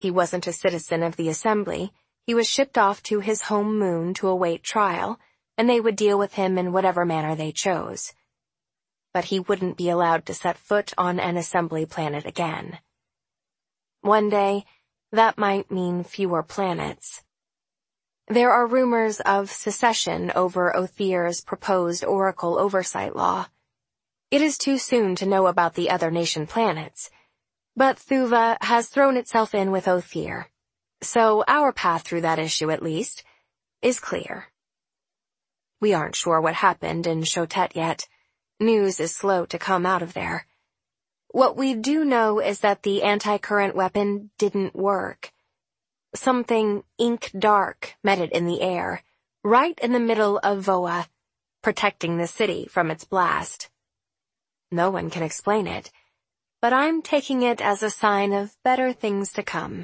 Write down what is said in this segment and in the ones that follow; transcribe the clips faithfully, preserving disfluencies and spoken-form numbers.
He wasn't a citizen of the Assembly. He was shipped off to his home moon to await trial, and they would deal with him in whatever manner they chose. But he wouldn't be allowed to set foot on an Assembly planet again. One day, that might mean fewer planets. There are rumors of secession over Othir's proposed Oracle Oversight Law. It is too soon to know about the other nation planets, but Thuva has thrown itself in with Othir, so our path through that issue, at least, is clear. We aren't sure what happened in Shotet yet. News is slow to come out of there. What we do know is that the anti-current weapon didn't work. Something ink-dark met it in the air, right in the middle of Voa, protecting the city from its blast. No one can explain it, but I'm taking it as a sign of better things to come.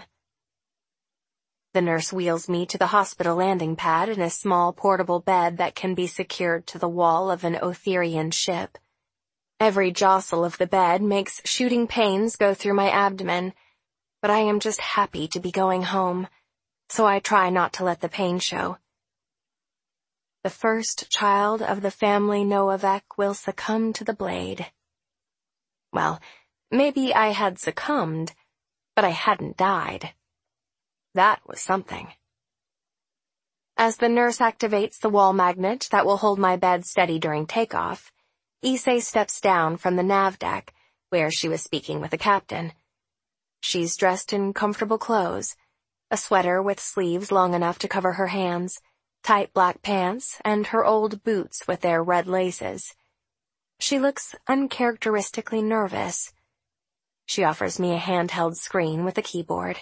The nurse wheels me to the hospital landing pad in a small portable bed that can be secured to the wall of an Othirian ship. Every jostle of the bed makes shooting pains go through my abdomen, but I am just happy to be going home, so I try not to let the pain show. The first child of the family Noavek will succumb to the blade. Well, maybe I had succumbed, but I hadn't died. That was something. As the nurse activates the wall magnet that will hold my bed steady during takeoff, Issei steps down from the nav deck, where she was speaking with the captain. She's dressed in comfortable clothes, a sweater with sleeves long enough to cover her hands, tight black pants, and her old boots with their red laces. She looks uncharacteristically nervous. She offers me a handheld screen with a keyboard.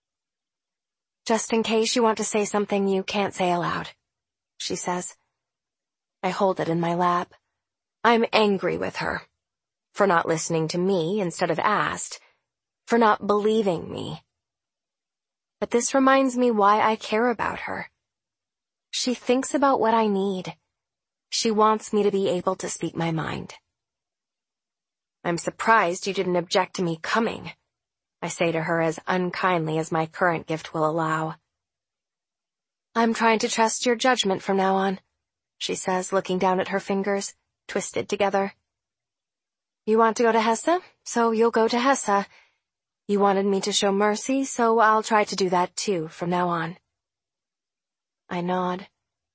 "Just in case you want to say something you can't say aloud," she says. I hold it in my lap. I'm angry with her. For not listening to me instead of asked. For not believing me. But this reminds me why I care about her. She thinks about what I need. She wants me to be able to speak my mind. "I'm surprised you didn't object to me coming," I say to her as unkindly as my current gift will allow. "I'm trying to trust your judgment from now on," she says, looking down at her fingers, twisted together. "You want to go to Hessa, so you'll go to Hessa. You wanted me to show mercy, so I'll try to do that too from now on." I nod.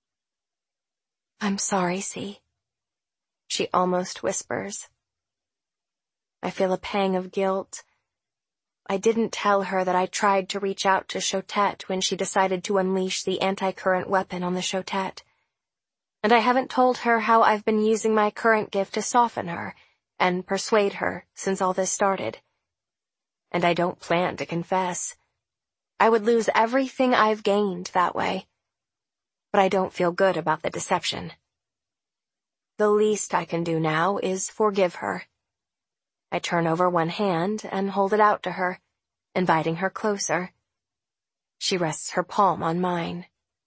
"I'm sorry, C," she almost whispers. I feel a pang of guilt. I didn't tell her that I tried to reach out to Shotet when she decided to unleash the anti-current weapon on the Shotet. And I haven't told her how I've been using my current gift to soften her and persuade her since all this started. And I don't plan to confess. I would lose everything I've gained that way. But I don't feel good about the deception. The least I can do now is forgive her. I turn over one hand and hold it out to her, inviting her closer. She rests her palm on mine.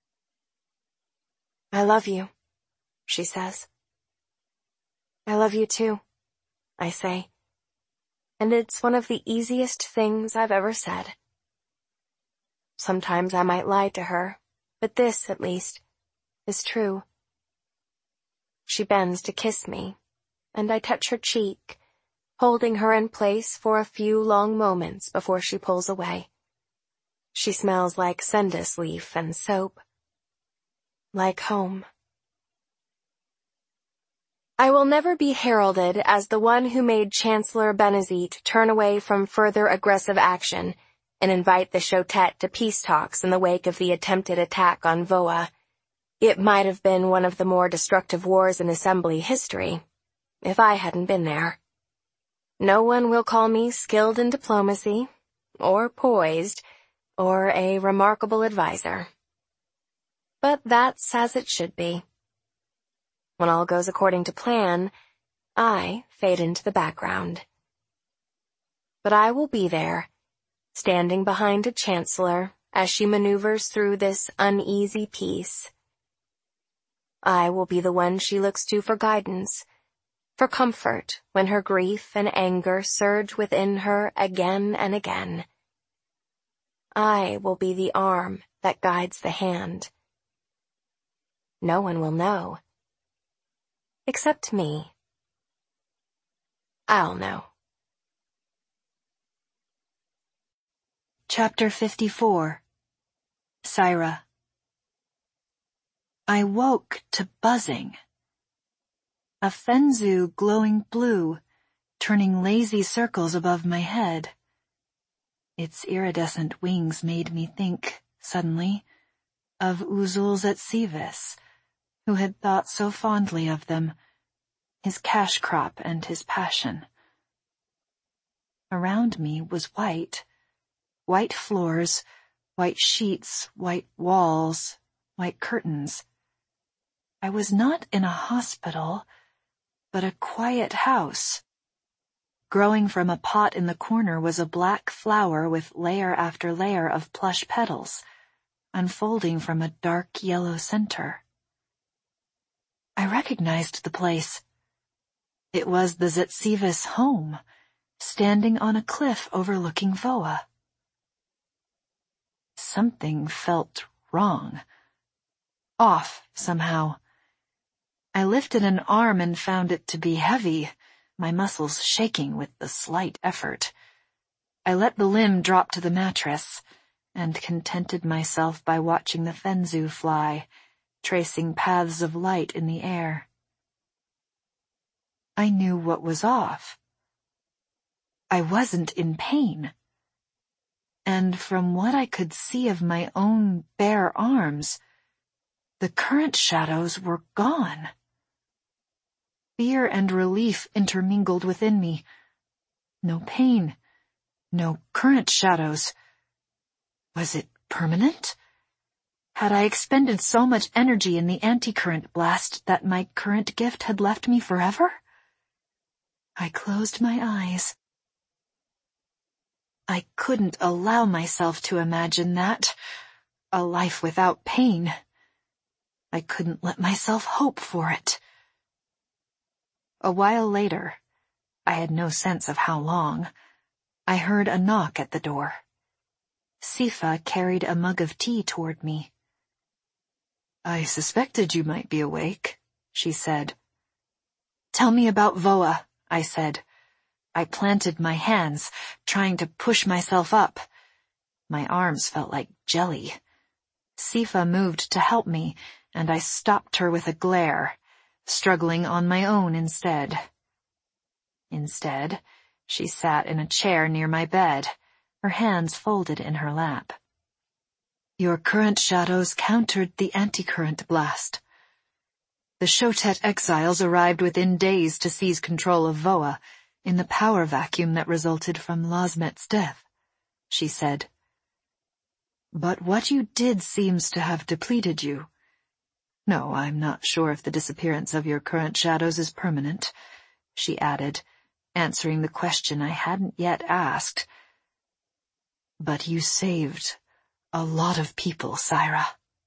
"I love you," she says. "I love you too," I say. And it's one of the easiest things I've ever said. Sometimes I might lie to her, but this, at least, is true. She bends to kiss me, and I touch her cheek, holding her in place for a few long moments before she pulls away. She smells like sendus leaf and soap. Like home. I will never be heralded as the one who made Chancellor Benazit turn away from further aggressive action and invite the Shotet to peace talks in the wake of the attempted attack on Voa. It might have been one of the more destructive wars in Assembly history, if I hadn't been there. No one will call me skilled in diplomacy, or poised, or a remarkable advisor. But that's as it should be. When all goes according to plan, I fade into the background. But I will be there, standing behind a chancellor as she maneuvers through this uneasy peace. I will be the one she looks to for guidance, for comfort when her grief and anger surge within her again and again. I will be the arm that guides the hand. No one will know. Except me. I'll know. Chapter fifty-four. Syra. I woke to buzzing. A fenzu glowing blue, turning lazy circles above my head. Its iridescent wings made me think, suddenly, of Uzul Zetzivis, who had thought so fondly of them, his cash crop and his passion. Around me was white, white floors, white sheets, white walls, white curtains. I was not in a hospital, but a quiet house. Growing from a pot in the corner was a black flower with layer after layer of plush petals, unfolding from a dark yellow center. I recognized the place. It was the Zetzivis home, standing on a cliff overlooking Voa. Something felt wrong. Off, somehow. I lifted an arm and found it to be heavy, my muscles shaking with the slight effort. I let the limb drop to the mattress, and contented myself by watching the fenzu fly, tracing paths of light in the air. I knew what was off. I wasn't in pain. And from what I could see of my own bare arms, the current shadows were gone. Fear and relief intermingled within me. No pain, no current shadows. Was it permanent? Had I expended so much energy in the anti-current blast that my current gift had left me forever? I closed my eyes. I couldn't allow myself to imagine that. A life without pain. I couldn't let myself hope for it. A while later, I had no sense of how long, I heard a knock at the door. Sifa carried a mug of tea toward me. "I suspected you might be awake," she said. "Tell me about Voa," I said. I planted my hands, trying to push myself up. My arms felt like jelly. Sifa moved to help me, and I stopped her with a glare, struggling on my own instead. Instead, she sat in a chair near my bed, her hands folded in her lap. "Your current shadows countered the anti-current blast. The Shotet exiles arrived within days to seize control of Voa, in the power vacuum that resulted from Lasmet's death," she said. "But what you did seems to have depleted you. No, I'm not sure if the disappearance of your current shadows is permanent," she added, answering the question I hadn't yet asked. "But you saved a lot of people, Syra."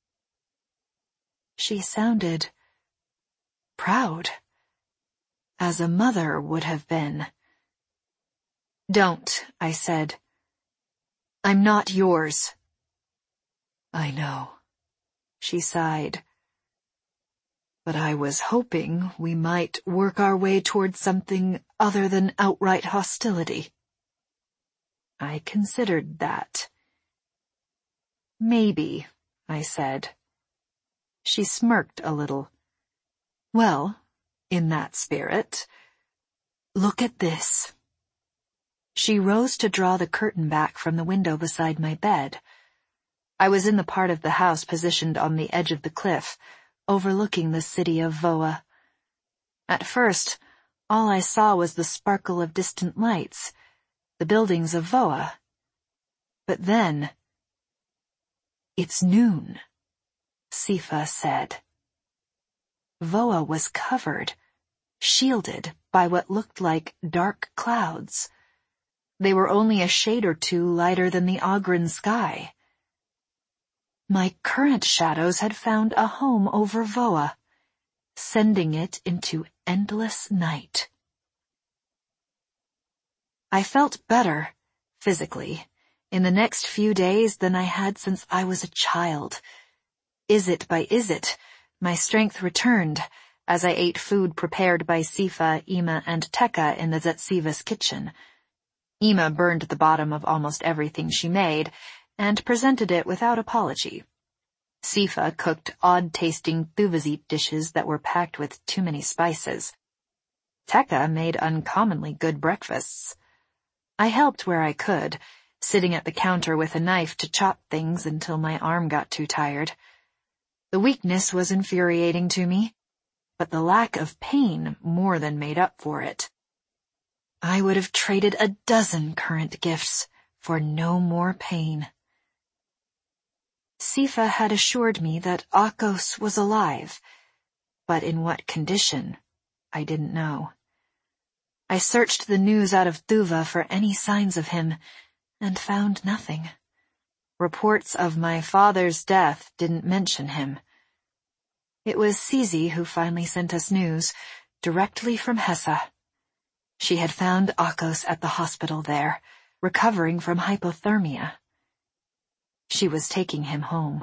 She sounded proud, as a mother would have been. "Don't," I said. "I'm not yours." "I know," she sighed. "But I was hoping we might work our way toward something other than outright hostility." I considered that. "Maybe," I said. She smirked a little. "Well, in that spirit, look at this." She rose to draw the curtain back from the window beside my bed. I was in the part of the house positioned on the edge of the cliff, overlooking the city of Voa. At first, all I saw was the sparkle of distant lights, the buildings of Voa. But then, "It's noon," Sifa said. Voa was covered, shielded by what looked like dark clouds. They were only a shade or two lighter than the Ogren sky. My current shadows had found a home over Voa, sending it into endless night. I felt better, physically, in the next few days than I had since I was a child. Izzet by Izzet, my strength returned as I ate food prepared by Sifa, Ima, and Tekka in the Zetsiva's kitchen. Ima burned the bottom of almost everything she made and presented it without apology. Sifa cooked odd-tasting Thuvazit dishes that were packed with too many spices. Tekka made uncommonly good breakfasts. I helped where I could, sitting at the counter with a knife to chop things until my arm got too tired. The weakness was infuriating to me, but the lack of pain more than made up for it. I would have traded a dozen current gifts for no more pain. Sifa had assured me that Akos was alive, but in what condition, I didn't know. I searched the news out of Thuva for any signs of him, and found nothing. Reports of my father's death didn't mention him. It was Sizi who finally sent us news, directly from Hessa. She had found Akos at the hospital there, recovering from hypothermia. She was taking him home.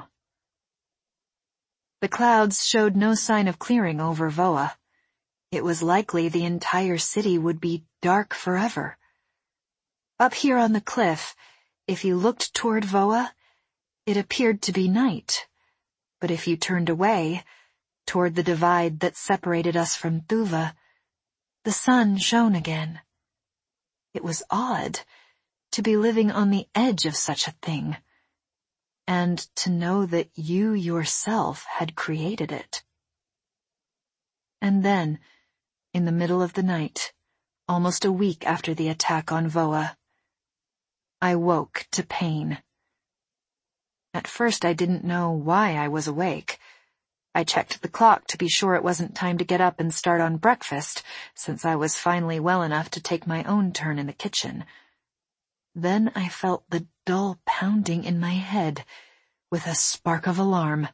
The clouds showed no sign of clearing over Voa. It was likely the entire city would be dark forever. Up here on the cliff, if you looked toward Voa, it appeared to be night. But if you turned away, toward the divide that separated us from Thuva, the sun shone again. It was odd to be living on the edge of such a thing, and to know that you yourself had created it. And then, in the middle of the night, almost a week after the attack on Voa, I woke to pain. At first I didn't know why I was awake. I checked the clock to be sure it wasn't time to get up and start on breakfast, since I was finally well enough to take my own turn in the kitchen. Then I felt the dull pounding in my head, with a spark of alarm.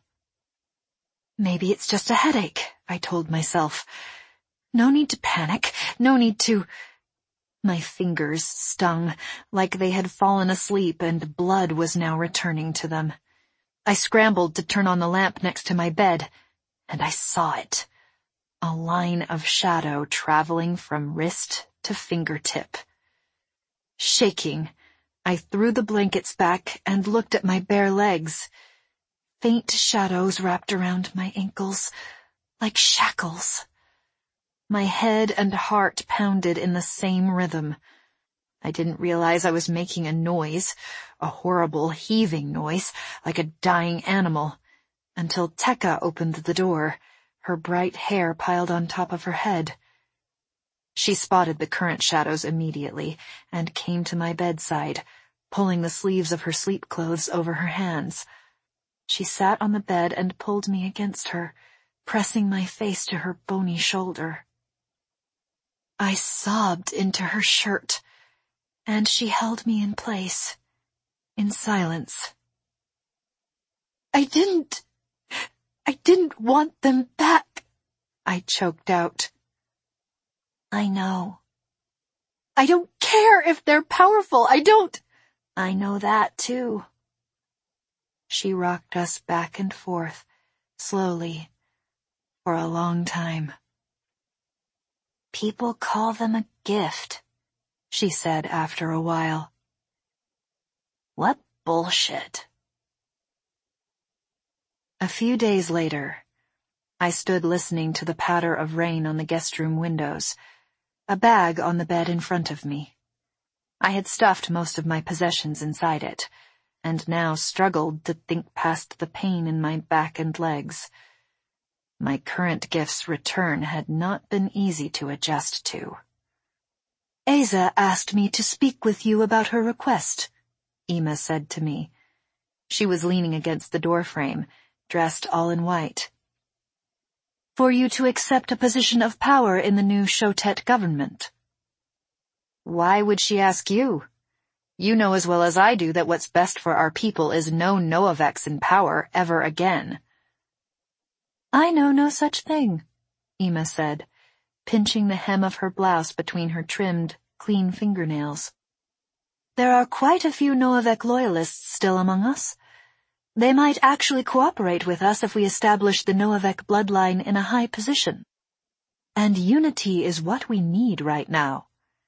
Maybe it's just a headache, I told myself. No need to panic, no need to... My fingers stung, like they had fallen asleep and blood was now returning to them. I scrambled to turn on the lamp next to my bed, and I saw it. A line of shadow traveling from wrist to fingertip. Shaking, I threw the blankets back and looked at my bare legs. Faint shadows wrapped around my ankles, like shackles. My head and heart pounded in the same rhythm. I didn't realize I was making a noise, a horrible heaving noise, like a dying animal, until Tekka opened the door, her bright hair piled on top of her head. She spotted the current shadows immediately and came to my bedside, pulling the sleeves of her sleep clothes over her hands. She sat on the bed and pulled me against her, pressing my face to her bony shoulder. I sobbed into her shirt, and she held me in place, in silence. I didn't, I didn't want them back, I choked out. I know. I don't care if they're powerful, I don't. I know that too. She rocked us back and forth, slowly, for a long time. People call them a gift, she said after a while. What bullshit. A few days later, I stood listening to the patter of rain on the guest room windows, a bag on the bed in front of me. I had stuffed most of my possessions inside it, and now struggled to think past the pain in my back and legs. My current gift's return had not been easy to adjust to. Asa asked me to speak with you about her request, Ima said to me. She was leaning against the doorframe, dressed all in white. For you to accept a position of power in the new Shotet government. Why would she ask you? You know as well as I do that what's best for our people is no Noavex in power ever again. I know no such thing, Ima said, pinching the hem of her blouse between her trimmed, clean fingernails. There are quite a few Noavek loyalists still among us. They might actually cooperate with us if we establish the Noavek bloodline in a high position. And unity is what we need right now.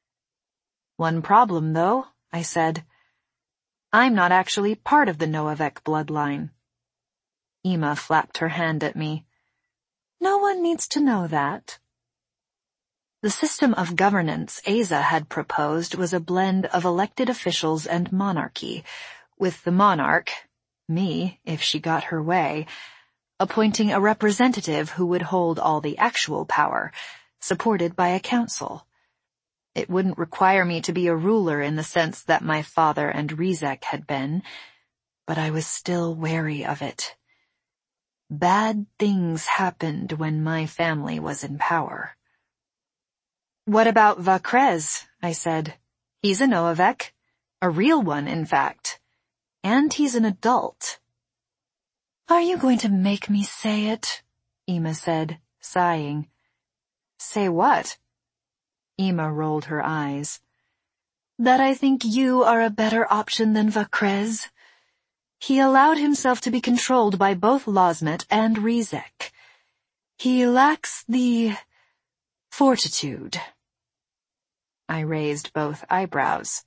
One problem, though, I said. I'm not actually part of the Noavek bloodline. Ima flapped her hand at me. No one needs to know that. The system of governance Aza had proposed was a blend of elected officials and monarchy, with the monarch, me, if she got her way, appointing a representative who would hold all the actual power, supported by a council. It wouldn't require me to be a ruler in the sense that my father and Rizek had been, but I was still wary of it. Bad things happened when my family was in power. What about Vakrez? I said. He's a Noavek. A real one, in fact. And he's an adult. Are you going to make me say it? Ima said, sighing. Say what? Ima rolled her eyes. That I think you are a better option than Vakrez. He allowed himself to be controlled by both Losmet and Rizek. He lacks the fortitude. I raised both eyebrows.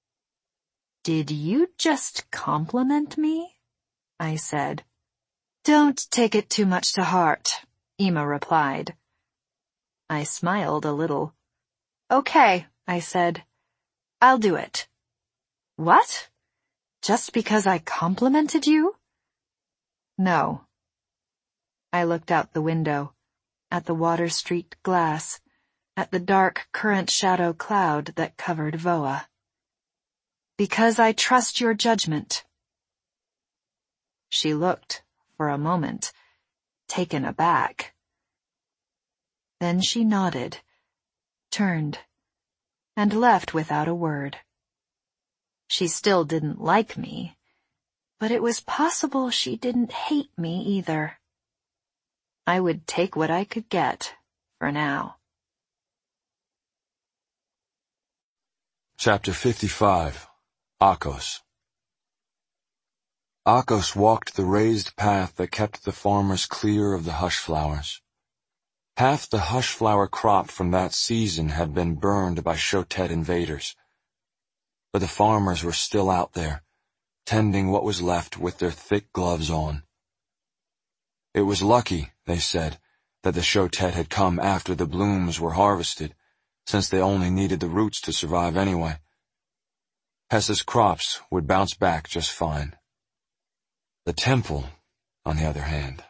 Did you just compliment me? I said. Don't take it too much to heart, Ima replied. I smiled a little. Okay, I said. I'll do it. What? Just because I complimented you? No. I looked out the window, at the water-streaked glass, at the dark current shadow cloud that covered Voa. Because I trust your judgment. She looked, for a moment, taken aback. Then she nodded, turned, and left without a word. She still didn't like me, but it was possible she didn't hate me either. I would take what I could get, for now. Chapter fifty-five. Akos. Akos walked the raised path that kept the farmers clear of the hush flowers. Half the hush flower crop from that season had been burned by Shotet invaders. But the farmers were still out there, tending what was left with their thick gloves on. It was lucky, they said, that the Shotet had come after the blooms were harvested, since they only needed the roots to survive anyway. Hessa's crops would bounce back just fine. The temple, on the other hand.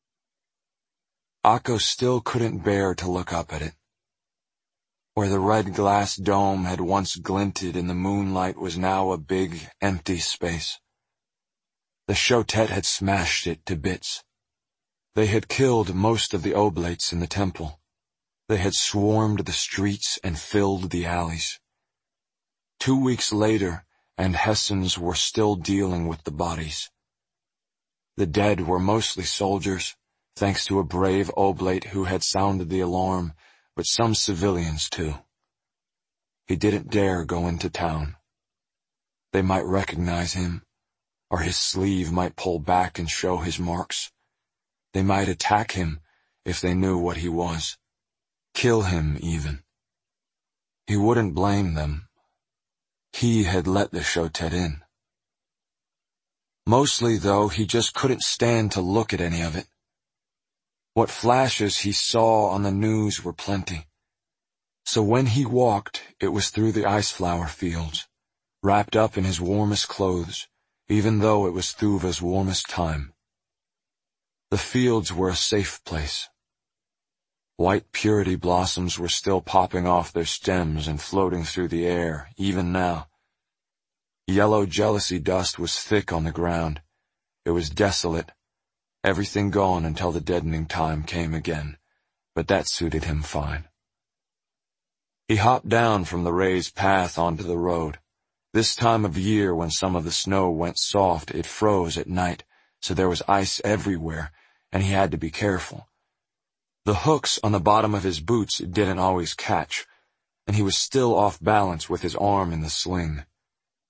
Akos still couldn't bear to look up at it. Where the red glass dome had once glinted in the moonlight was now a big, empty space. The Shotet had smashed it to bits. They had killed most of the oblates in the temple. They had swarmed the streets and filled the alleys. Two weeks later, and Hessens were still dealing with the bodies. The dead were mostly soldiers, thanks to a brave oblate who had sounded the alarm, but some civilians too. He didn't dare go into town. They might recognize him, or his sleeve might pull back and show his marks. They might attack him if they knew what he was. Kill him, even. He wouldn't blame them. He had let the Shotet in. Mostly, though, he just couldn't stand to look at any of it. What flashes he saw on the news were plenty. So when he walked, it was through the ice flower fields, wrapped up in his warmest clothes, even though it was Thuva's warmest time. The fields were a safe place. White purity blossoms were still popping off their stems and floating through the air, even now. Yellow jealousy dust was thick on the ground. It was desolate, everything gone until the deadening time came again, but that suited him fine. He hopped down from the raised path onto the road. This time of year, when some of the snow went soft, it froze at night, so there was ice everywhere, and he had to be careful. The hooks on the bottom of his boots didn't always catch, and he was still off balance with his arm in the sling.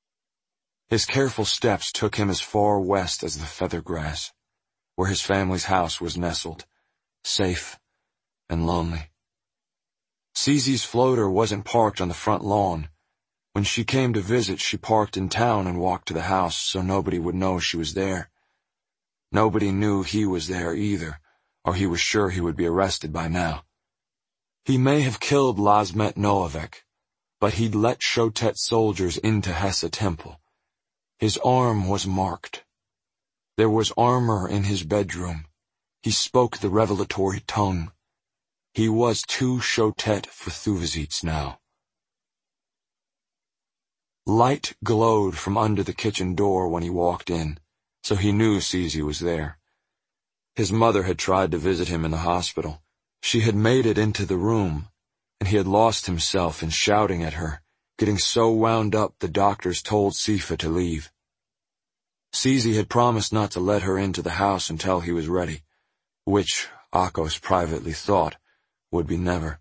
His careful steps took him as far west as the feather grass, where his family's house was nestled, safe and lonely. Cece's floater wasn't parked on the front lawn. When she came to visit, she parked in town and walked to the house so nobody would know she was there. Nobody knew he was there either, or he was sure he would be arrested by now. He may have killed Lazmet Novak, but he'd let Shotet soldiers into Hessa Temple. His arm was marked. There was armor in his bedroom. He spoke the revelatory tongue. He was too Shotet for Thuvazits now. Light glowed from under the kitchen door when he walked in, so he knew Cece was there. His mother had tried to visit him in the hospital. She had made it into the room, and he had lost himself in shouting at her, getting so wound up the doctors told Sifa to leave. Cece had promised not to let her into the house until he was ready, which, Akos privately thought, would be never.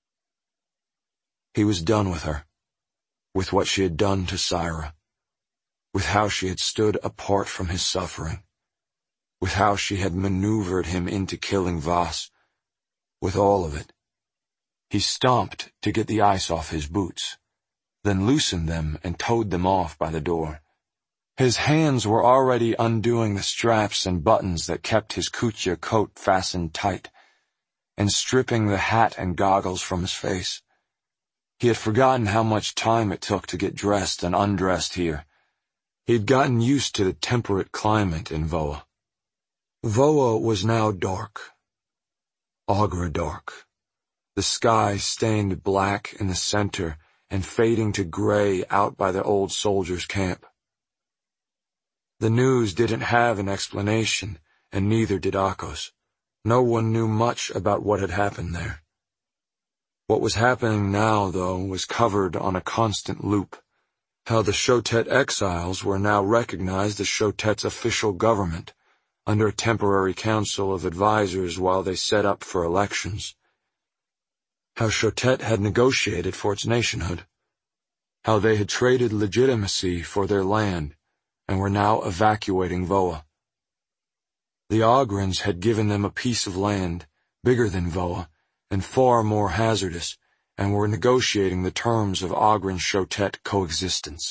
He was done with her, with what she had done to Syra, with how she had stood apart from his suffering, with how she had maneuvered him into killing Vas, with all of it. He stomped to get the ice off his boots, then loosened them and towed them off by the door. His hands were already undoing the straps and buttons that kept his kutia coat fastened tight, and stripping the hat and goggles from his face. He had forgotten how much time it took to get dressed and undressed here. He had gotten used to the temperate climate in Voa. Voa was now dark. Aughra dark. The sky stained black in the center and fading to gray out by the old soldiers' camp. The news didn't have an explanation, and neither did Akos. No one knew much about what had happened there. What was happening now, though, was covered on a constant loop. How the Shotet exiles were now recognized as Shotet's official government, under a temporary council of advisors while they set up for elections. How Shotet had negotiated for its nationhood. How they had traded legitimacy for their land, and were now evacuating Voa. The Augrans had given them a piece of land, bigger than Voa, and far more hazardous, and were negotiating the terms of Aughran-Shotet coexistence.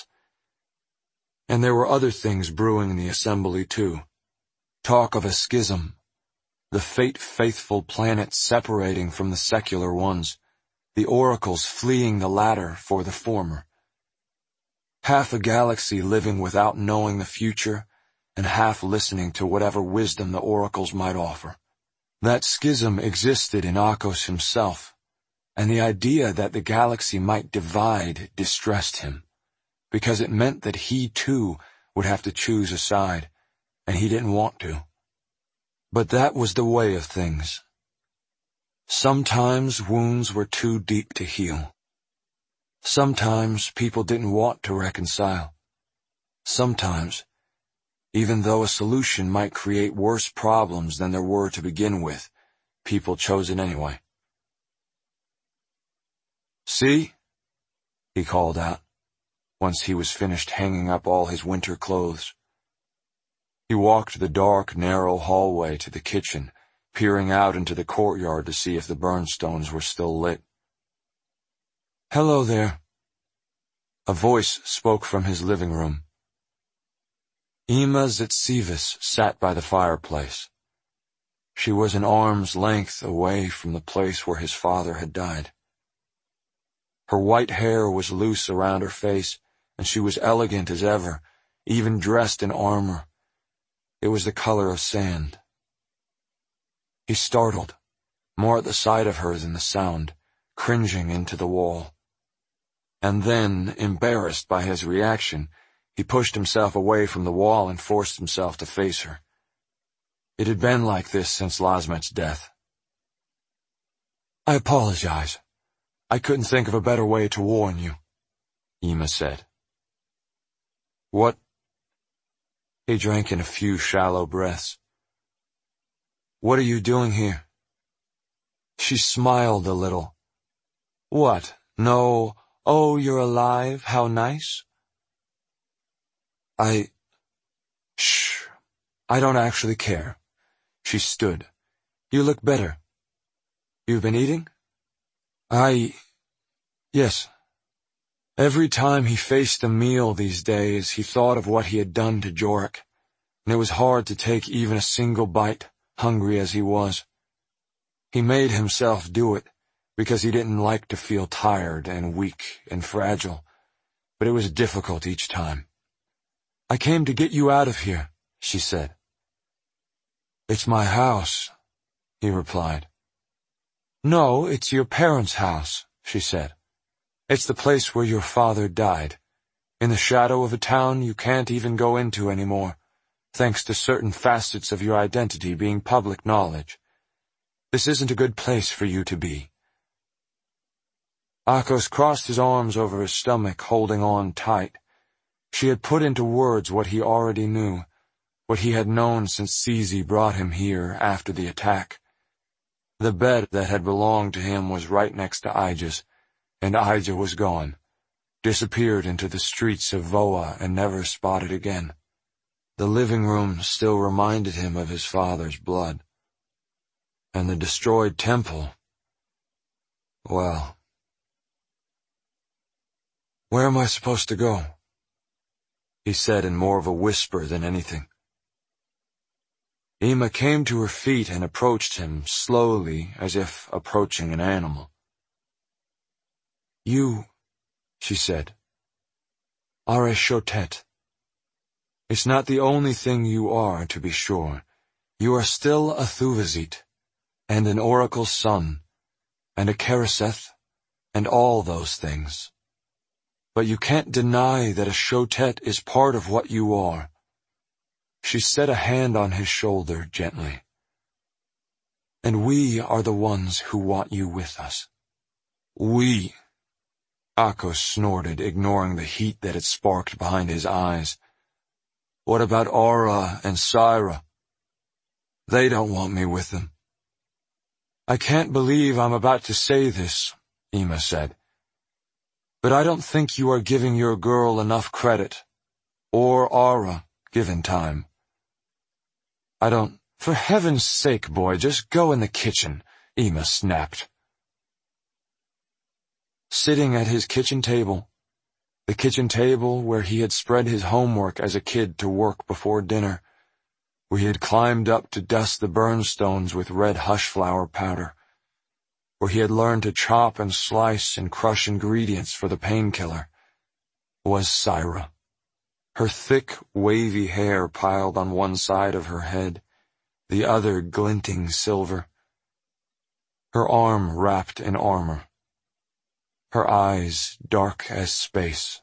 And there were other things brewing in the assembly, too. Talk of a schism, the fate-faithful planets separating from the secular ones, the oracles fleeing the latter for the former. Half a galaxy living without knowing the future, and half listening to whatever wisdom the oracles might offer. That schism existed in Akos himself, and the idea that the galaxy might divide distressed him, because it meant that he, too, would have to choose a side, and he didn't want to. But that was the way of things. Sometimes wounds were too deep to heal. Sometimes people didn't want to reconcile. Sometimes, even though a solution might create worse problems than there were to begin with, people chose it anyway. "See?" he called out, once he was finished hanging up all his winter clothes. He walked the dark, narrow hallway to the kitchen, peering out into the courtyard to see if the burnstones were still lit. "Hello there." A voice spoke from his living room. Ima Zitsivis sat by the fireplace. She was an arm's length away from the place where his father had died. Her white hair was loose around her face, and she was elegant as ever, even dressed in armor. It was the color of sand. He startled, more at the sight of her than the sound, cringing into the wall. And then, embarrassed by his reaction, he pushed himself away from the wall and forced himself to face her. It had been like this since Lazmet's death. "I apologize. I couldn't think of a better way to warn you," Ima said. "What?" He drank in a few shallow breaths. "What are you doing here?" She smiled a little. "What? No, oh, you're alive, how nice?" I... Shh. I don't actually care. She stood. You look better. You've been eating? I... Yes. Every time he faced a meal these days, he thought of what he had done to Jorek, and it was hard to take even a single bite, hungry as he was. He made himself do it, because he didn't like to feel tired and weak and fragile, but it was difficult each time. I came to get you out of here, she said. It's my house, he replied. No, it's your parents' house, she said. It's the place where your father died, in the shadow of a town you can't even go into anymore, thanks to certain facets of your identity being public knowledge. This isn't a good place for you to be. Akos crossed his arms over his stomach, holding on tight. She had put into words what he already knew, what he had known since Zizi brought him here after the attack. The bed that had belonged to him was right next to Ija's, and Ija was gone, disappeared into the streets of Voa and never spotted again. The living room still reminded him of his father's blood. And the destroyed temple, well... Where am I supposed to go? He said in more of a whisper than anything. Ima came to her feet and approached him slowly, as if approaching an animal. You, she said, are a Shotet. It's not the only thing you are, to be sure. You are still a Thuvazit, and an Oracle's son, and a Kereseth, and all those things. But you can't deny that a Shotet is part of what you are. She set a hand on his shoulder gently. And we are the ones who want you with us. We... Akos snorted, ignoring the heat that had sparked behind his eyes. What about Aura and Syra? They don't want me with them. I can't believe I'm about to say this, Ima said. But I don't think you are giving your girl enough credit. Or Aura, given time. I don't... For heaven's sake, boy, just go in the kitchen, Ima snapped. Sitting at his kitchen table, the kitchen table where he had spread his homework as a kid to work before dinner, where he had climbed up to dust the burnstones with red hushflower powder, where he had learned to chop and slice and crush ingredients for the painkiller, was Syra. Her thick, wavy hair piled on one side of her head, the other glinting silver. Her arm wrapped in armor. Her eyes dark as space.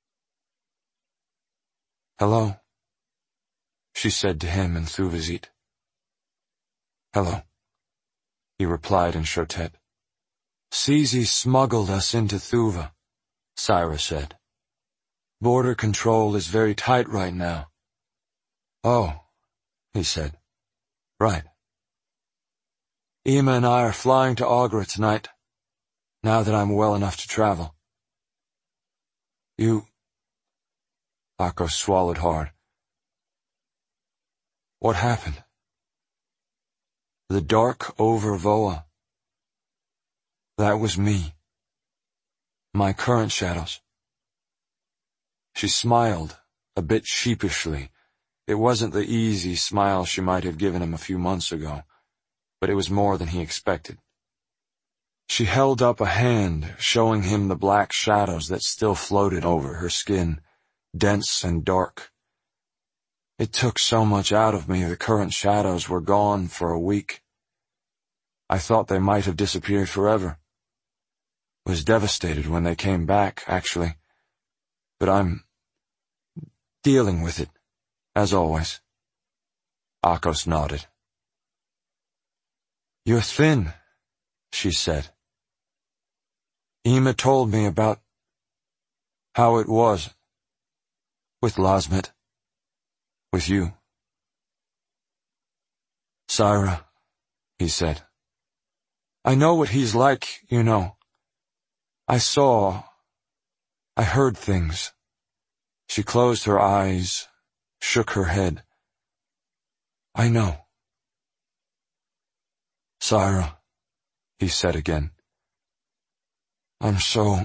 Hello, she said to him in Thuvazit. Hello, he replied in Shotet. Zizi smuggled us into Thuva, Syra said. Border control is very tight right now. Oh, he said. Right. Ima and I are flying to Aughra tonight, now that I'm well enough to travel. You... Akos swallowed hard. What happened? The dark over Voa. That was me. My current shadows. She smiled, a bit sheepishly. It wasn't the easy smile she might have given him a few months ago, but it was more than he expected. She held up a hand, showing him the black shadows that still floated over her skin, dense and dark. It took so much out of me the current shadows were gone for a week. I thought they might have disappeared forever. Was devastated when they came back, actually. But I'm dealing with it, as always. Akos nodded. You're thin, she said. Ima told me about how it was with Lasmet, with you. Syra, he said. I know what he's like, you know. I saw, I heard things. She closed her eyes, shook her head. I know. Syra, he said again. I'm so...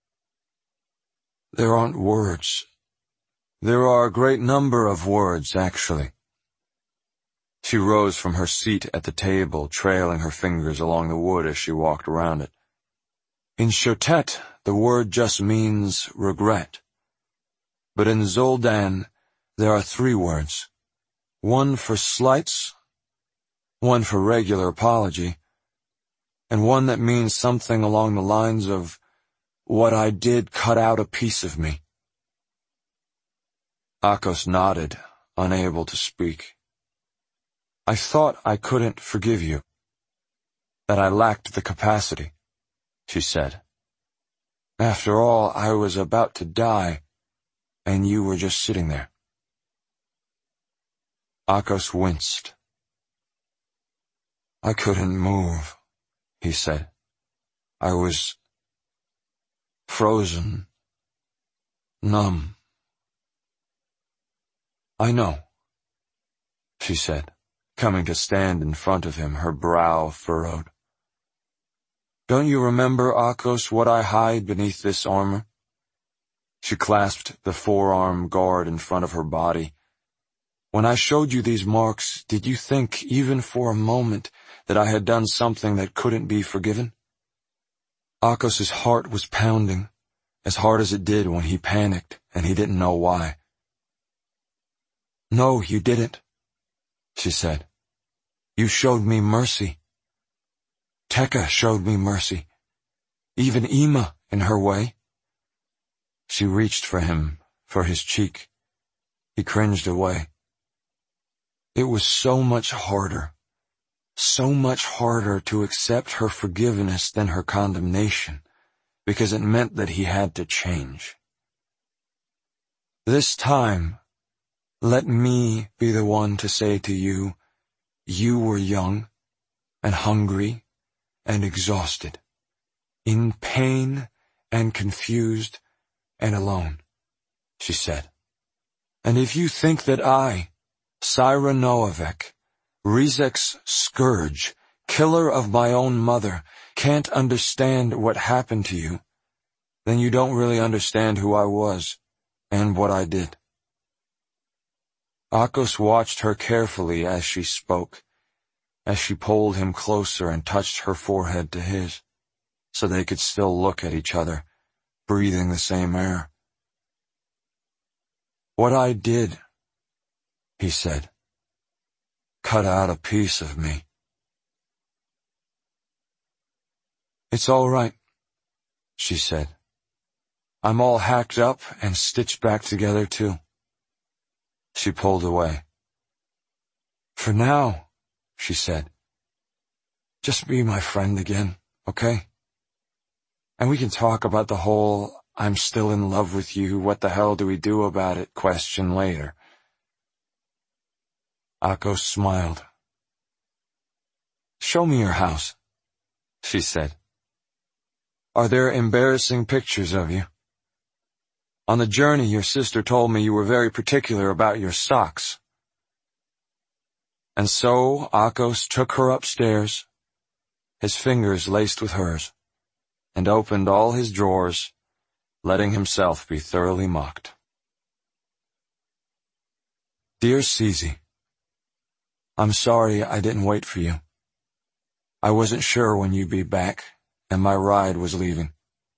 There aren't words. There are a great number of words, actually. She rose from her seat at the table, trailing her fingers along the wood as she walked around it. In Shotet, the word just means regret. But in Zoldan, there are three words. One for slights, one for regular apology, and one that means something along the lines of, what I did cut out a piece of me. Akos nodded, unable to speak. I thought I couldn't forgive you, that I lacked the capacity, she said. After all, I was about to die, and you were just sitting there. Akos winced. I couldn't move, he said. I was frozen, numb. I know, she said, coming to stand in front of him, her brow furrowed. Don't you remember, Akos, what I hide beneath this armor? She clasped the forearm guard in front of her body. When I showed you these marks, did you think, even for a moment, that I had done something that couldn't be forgiven? Akos's heart was pounding, as hard as it did when he panicked and he didn't know why. No, you didn't, she said. You showed me mercy. Tekka showed me mercy. Even Ima, in her way. She reached for him, for his cheek. He cringed away. It was so much harder, so much harder to accept her forgiveness than her condemnation, because it meant that he had to change. This time, let me be the one to say to you, you were young, and hungry, and exhausted, in pain, and confused, and alone, she said. And if you think that I, Syra Noavek, Rizek's scourge, killer of my own mother, can't understand what happened to you, then you don't really understand who I was, and what I did. Akos watched her carefully as she spoke, as she pulled him closer and touched her forehead to his, so they could still look at each other, breathing the same air. What I did, he said, cut out a piece of me. It's all right, she said. I'm all hacked up and stitched back together too. She pulled away. For now, she said, just be my friend again, okay? And we can talk about the whole I'm still in love with you, what the hell do we do about it question later. Akos smiled. Show me your house, she said. Are there embarrassing pictures of you? On the journey, your sister told me you were very particular about your socks. And so Akos took her upstairs, his fingers laced with hers, and opened all his drawers, letting himself be thoroughly mocked. Dear Cece, I'm sorry I didn't wait for you. I wasn't sure when you'd be back, and my ride was leaving.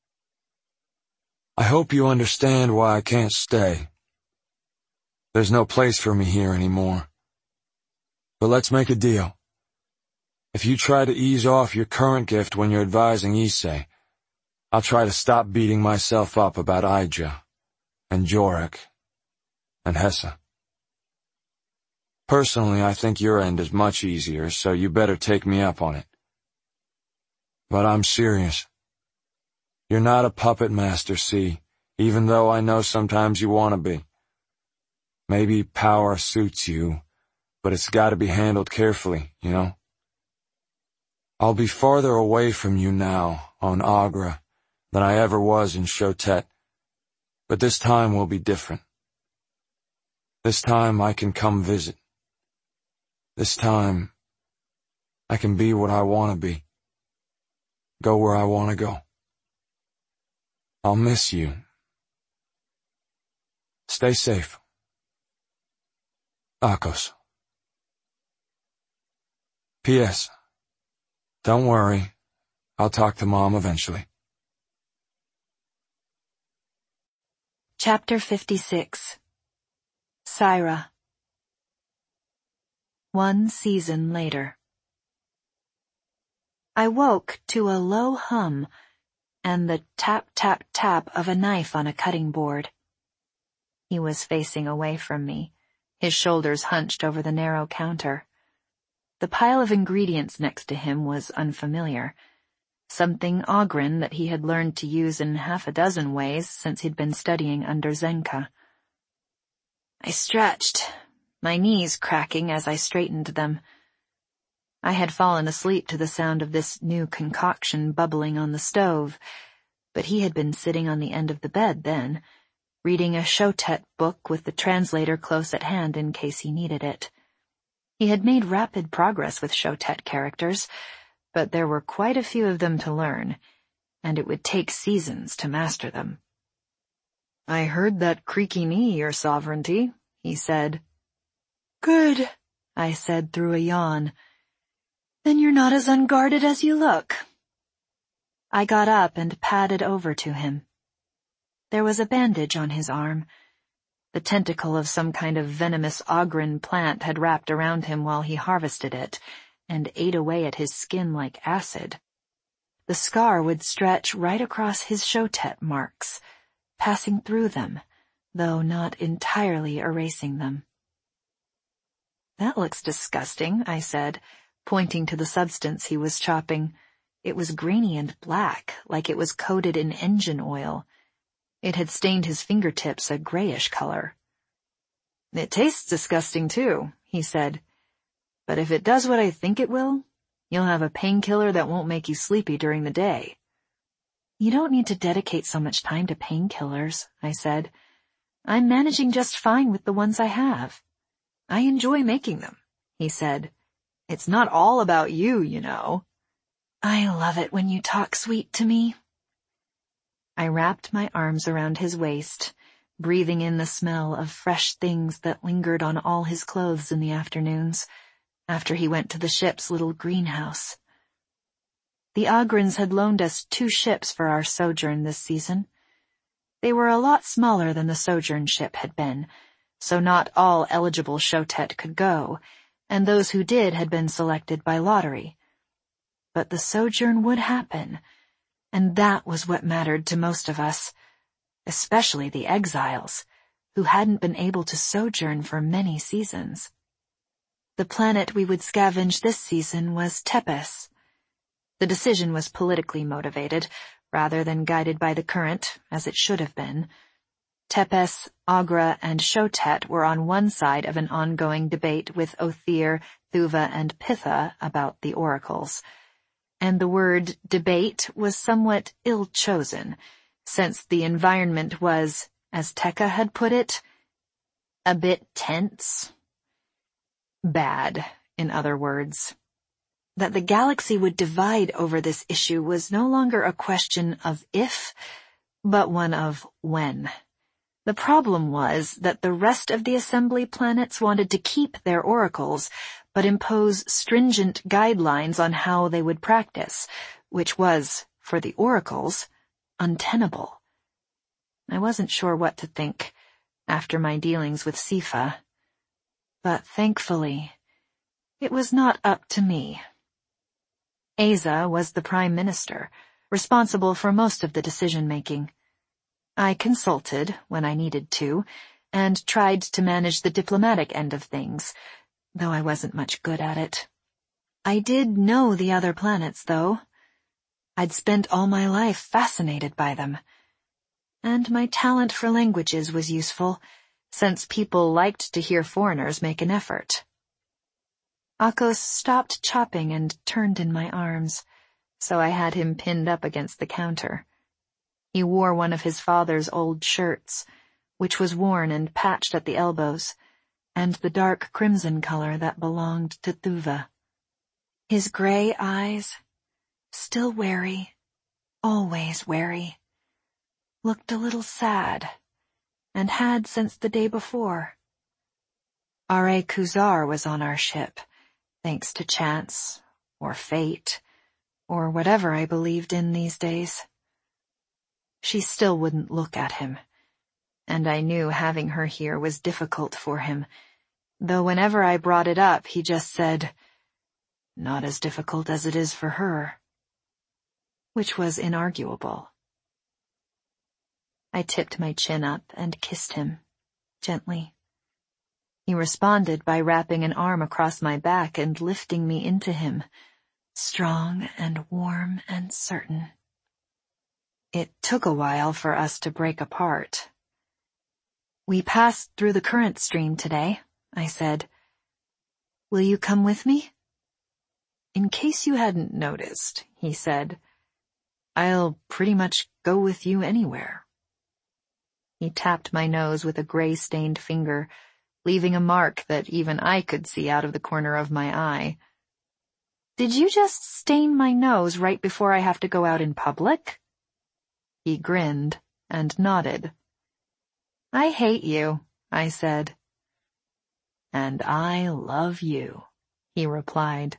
I hope you understand why I can't stay. There's no place for me here anymore. But let's make a deal. If you try to ease off your current gift when you're advising Issei, I'll try to stop beating myself up about Aija, and Jorek, and Hessa. Personally, I think your end is much easier, so you better take me up on it. But I'm serious. You're not a puppet master, C, even though I know sometimes you want to be. Maybe power suits you, but it's got to be handled carefully, you know? I'll be farther away from you now, on Agra, than I ever was in Shotet, but this time will be different. This time I can come visit. This time I can be what I want to be. Go where I want to go. I'll miss you. Stay safe. Akos. P S. Don't worry. I'll talk to Mom eventually. Chapter fifty-six. Syra. One season later. I woke to a low hum and the tap-tap-tap of a knife on a cutting board. He was facing away from me, his shoulders hunched over the narrow counter. The pile of ingredients next to him was unfamiliar, something Oghren that he had learned to use in half a dozen ways since he'd been studying under Zenka. I stretched, my knees cracking as I straightened them. I had fallen asleep to the sound of this new concoction bubbling on the stove, but he had been sitting on the end of the bed then, reading a Shotet book with the translator close at hand in case he needed it. He had made rapid progress with Shotet characters, but there were quite a few of them to learn, and it would take seasons to master them. "I heard that creaky knee, Your Sovereignty," he said. "Good," I said through a yawn. "Then you're not as unguarded as you look." I got up and padded over to him. There was a bandage on his arm. The tentacle of some kind of venomous Oghren plant had wrapped around him while he harvested it, and ate away at his skin like acid. The scar would stretch right across his Shotet marks, passing through them, though not entirely erasing them. "That looks disgusting," I said, pointing to the substance he was chopping. It was grainy and black, like it was coated in engine oil. It had stained his fingertips a grayish color. "It tastes disgusting too," he said. "But if it does what I think it will, you'll have a painkiller that won't make you sleepy during the day." "You don't need to dedicate so much time to painkillers," I said. "I'm managing just fine with the ones I have." "I enjoy making them," he said. "It's not all about you, you know." "I love it when you talk sweet to me." I wrapped my arms around his waist, breathing in the smell of fresh things that lingered on all his clothes in the afternoons, after he went to the ship's little greenhouse. The Oghrens had loaned us two ships for our sojourn this season. They were a lot smaller than the sojourn ship had been, so not all eligible Shotet could go, and those who did had been selected by lottery. But the sojourn would happen, and that was what mattered to most of us, especially the exiles, who hadn't been able to sojourn for many seasons. The planet we would scavenge this season was Tepes. The decision was politically motivated, rather than guided by the current, as it should have been. Tepes, Agra, and Shotet were on one side of an ongoing debate with Othir, Thuva, and Pitha about the oracles. And the word debate was somewhat ill-chosen, since the environment was, as Tekka had put it, a bit tense. Bad, in other words. That the galaxy would divide over this issue was no longer a question of if, but one of when. The problem was that the rest of the assembly planets wanted to keep their oracles, but impose stringent guidelines on how they would practice, which was, for the oracles, untenable. I wasn't sure what to think, after my dealings with Sifa. But thankfully, it was not up to me. Asa was the Prime Minister, responsible for most of the decision-making. I consulted, when I needed to, and tried to manage the diplomatic end of things, though I wasn't much good at it. I did know the other planets, though. I'd spent all my life fascinated by them. And my talent for languages was useful, since people liked to hear foreigners make an effort. Akos stopped chopping and turned in my arms, so I had him pinned up against the counter. He wore one of his father's old shirts, which was worn and patched at the elbows, and the dark crimson color that belonged to Thuva. His gray eyes, still wary, always wary, looked a little sad, and had since the day before. Are Kuzar was on our ship, thanks to chance, or fate, or whatever I believed in these days. She still wouldn't look at him, and I knew having her here was difficult for him, though whenever I brought it up he just said, "Not as difficult as it is for her," which was inarguable. I tipped my chin up and kissed him, gently. He responded by wrapping an arm across my back and lifting me into him, strong and warm and certain. It took a while for us to break apart. "We passed through the current stream today," I said. "Will you come with me?" "In case you hadn't noticed," he said, "I'll pretty much go with you anywhere." He tapped my nose with a gray-stained finger, leaving a mark that even I could see out of the corner of my eye. "Did you just stain my nose right before I have to go out in public?" He grinned and nodded. "I hate you," I said. "And I love you," he replied.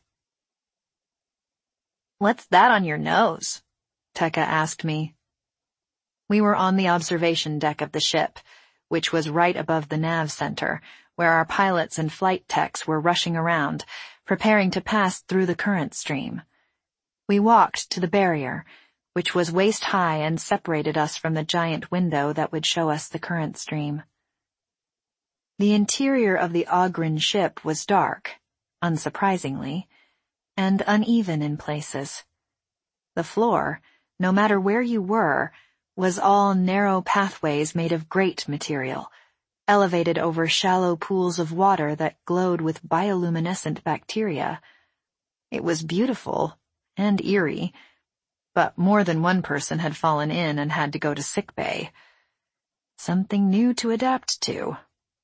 "What's that on your nose?" Tekka asked me. We were on the observation deck of the ship, which was right above the nav center, where our pilots and flight techs were rushing around, preparing to pass through the current stream. We walked to the barrier, which was waist-high and separated us from the giant window that would show us the current stream. The interior of the Oghren ship was dark, unsurprisingly, and uneven in places. The floor, no matter where you were, was all narrow pathways made of great material, elevated over shallow pools of water that glowed with bioluminescent bacteria. It was beautiful and eerie, but more than one person had fallen in and had to go to sickbay. Something new to adapt to.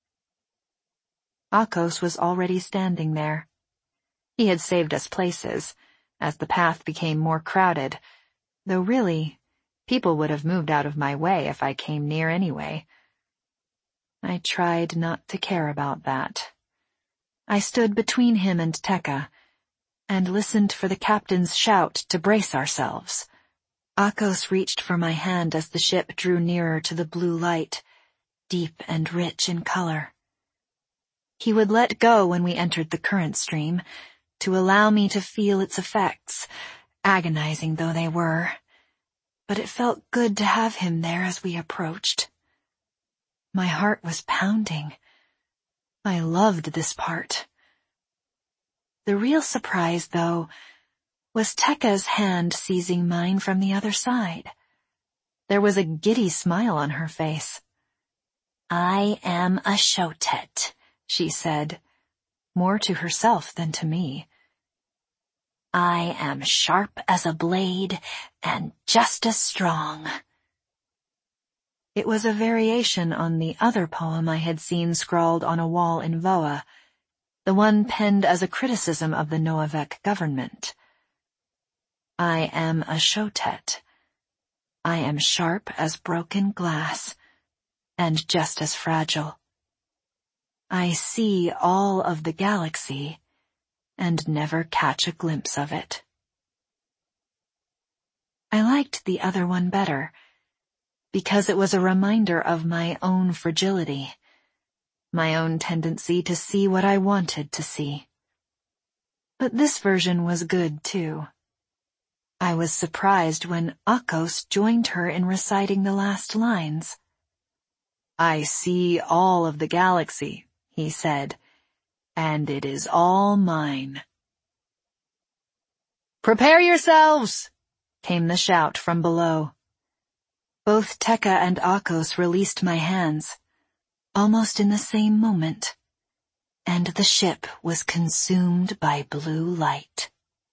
Akos was already standing there. He had saved us places, as the path became more crowded, though really, people would have moved out of my way if I came near anyway. I tried not to care about that. I stood between him and Tekka, and listened for the captain's shout to brace ourselves. Akos reached for my hand as the ship drew nearer to the blue light, deep and rich in color. He would let go when we entered the current stream, to allow me to feel its effects, agonizing though they were. But it felt good to have him there as we approached. My heart was pounding. I loved this part. The real surprise, though, was Tekka's hand seizing mine from the other side. There was a giddy smile on her face. "I am a Shotet," she said, more to herself than to me. "I am sharp as a blade and just as strong." It was a variation on the other poem I had seen scrawled on a wall in Voa, the one penned as a criticism of the Noavek government. "I am a Shotet. I am sharp as broken glass, and just as fragile. I see all of the galaxy, and never catch a glimpse of it." I liked the other one better, because it was a reminder of my own fragility, my own tendency to see what I wanted to see. But this version was good, too. I was surprised when Akos joined her in reciting the last lines. "I see all of the galaxy," he said, "and it is all mine." "Prepare yourselves!" came the shout from below. Both Tekka and Akos released my hands, almost in the same moment, and the ship was consumed by blue light.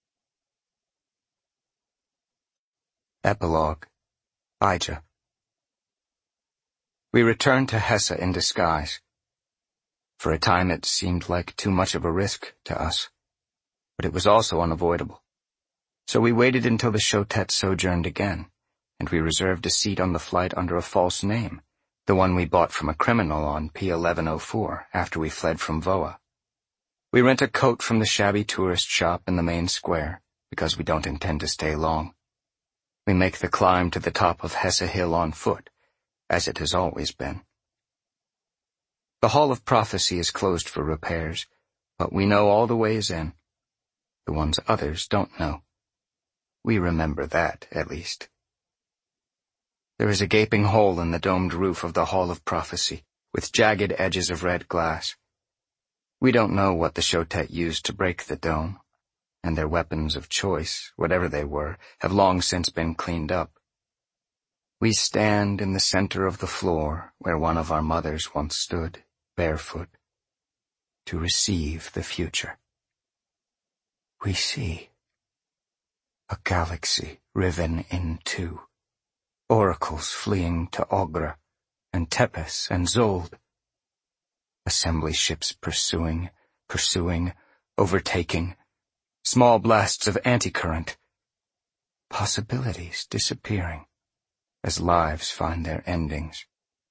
Epilogue. Ija. We returned to Hessa in disguise. For a time it seemed like too much of a risk to us, but it was also unavoidable. So we waited until the Chotet sojourned again, and we reserved a seat on the flight under a false name, the one we bought from a criminal on P eleven oh four after we fled from V O A. We rent a coat from the shabby tourist shop in the main square, because we don't intend to stay long. We make the climb to the top of Hesse Hill on foot, as it has always been. The Hall of Prophecy is closed for repairs, but we know all the ways in. The ones others don't know. We remember that, at least. There is a gaping hole in the domed roof of the Hall of Prophecy, with jagged edges of red glass. We don't know what the Chotet used to break the dome, and their weapons of choice, whatever they were, have long since been cleaned up. We stand in the center of the floor where one of our mothers once stood, barefoot, to receive the future. We see a galaxy riven in two, oracles fleeing to Aughra and Tepes and Zold, assembly ships pursuing, pursuing, overtaking, small blasts of anti-current, possibilities disappearing as lives find their endings.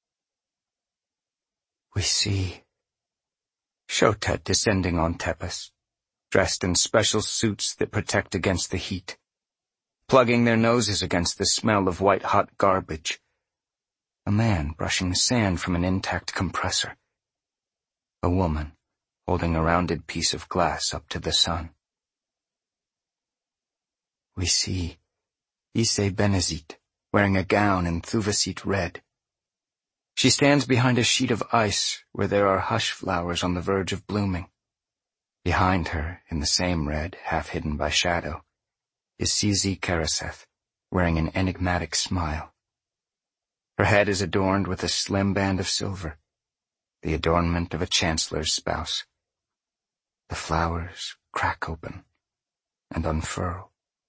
We see Chotet descending on Tepes, dressed in special suits that protect against the heat, plugging their noses against the smell of white-hot garbage, a man brushing sand from an intact compressor, a woman holding a rounded piece of glass up to the sun. We see Issei Benezit wearing a gown in Thuvasit red. She stands behind a sheet of ice where there are hush flowers on the verge of blooming. Behind her, in the same red, half hidden by shadow, is Sizi Karaseth, wearing an enigmatic smile. Her head is adorned with a slim band of silver, the adornment of a chancellor's spouse. The flowers crack open and unfurl.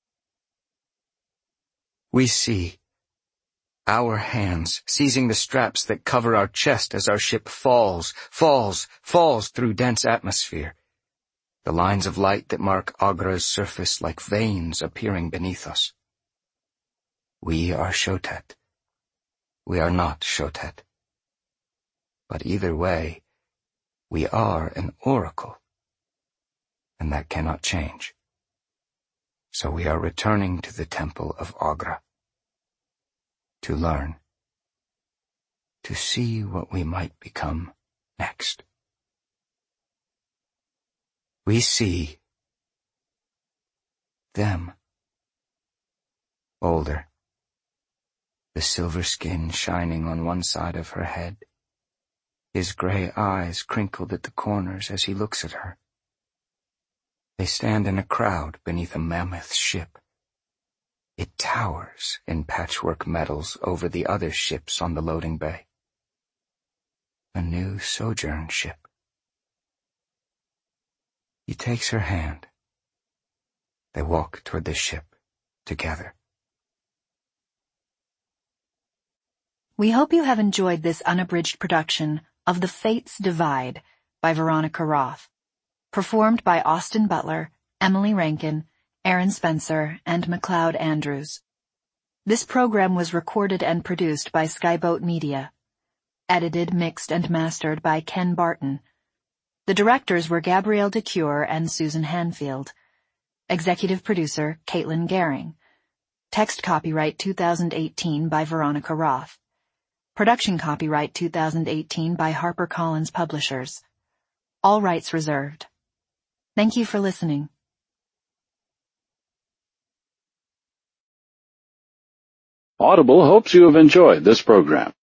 We see our hands seizing the straps that cover our chest as our ship falls, falls, falls through dense atmosphere, the lines of light that mark Aughra's surface like veins appearing beneath us. We are Chotet. We are not Chotet. But either way, we are an oracle, and that cannot change. So we are returning to the temple of Aughra, to learn, to see what we might become next. We see them, older, the silver skin shining on one side of her head, his gray eyes crinkled at the corners as he looks at her. They stand in a crowd beneath a mammoth ship. It towers in patchwork metals over the other ships on the loading bay. A new sojourn ship. He takes her hand. They walk toward the ship together. We hope you have enjoyed this unabridged production of The Fates Divide by Veronica Roth, performed by Austin Butler, Emily Rankin, Aaron Spencer, and McLeod Andrews. This program was recorded and produced by Skyboat Media. Edited, mixed, and mastered by Ken Barton. The directors were Gabrielle DeCure and Susan Hanfield. Executive producer, Caitlin Gehring. Text copyright two thousand eighteen by Veronica Roth. Production copyright two thousand eighteen by HarperCollins Publishers. All rights reserved. Thank you for listening. Audible hopes you have enjoyed this program.